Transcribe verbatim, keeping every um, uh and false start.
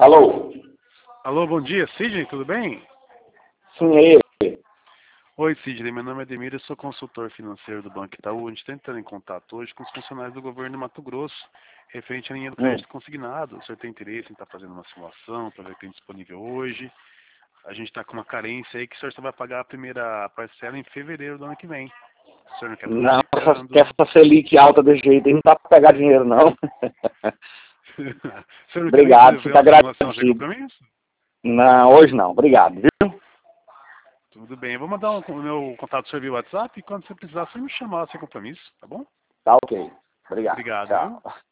Alô? Alô, bom dia, Sidney, tudo bem? Sim, é ele. Oi, Sidney, meu nome é Ademir, eu sou consultor financeiro do Banco Itaú. A gente está entrando em contato hoje com os funcionários do governo de Mato Grosso, referente à linha do Hum. crédito consignado. O senhor tem interesse em estar fazendo uma simulação para ver o que tem disponível hoje? A gente está com uma carência aí que o senhor só vai pagar a primeira parcela em fevereiro do ano que vem. O senhor não quer estar Não, essa, antecipando? essa Selic alta desse jeito aí não dá pra pegar dinheiro, não. O senhor não quer nem Obrigado, fazer fica uma simulação sem agradecido. compromisso? Não, hoje não. Obrigado, viu? Tudo bem, eu vou mandar um- o meu contato do senhor via WhatsApp e quando você precisar, você me chamar sem compromisso, tá bom? Tá ok. Obrigado. Obrigado, viu? Tchau.